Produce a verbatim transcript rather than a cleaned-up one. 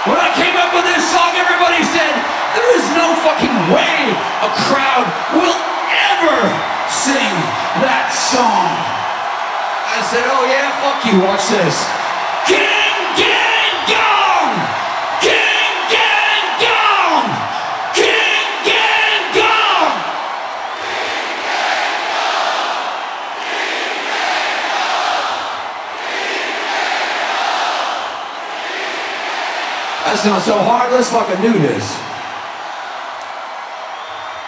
When I came up with this song, everybody said, there is no fucking way a crowd will ever sing that song. I said, oh yeah, fuck you, watch this. King, gang, gong! King, gang, gong! King, gang, gong! That's not so hard, let's fucking do this.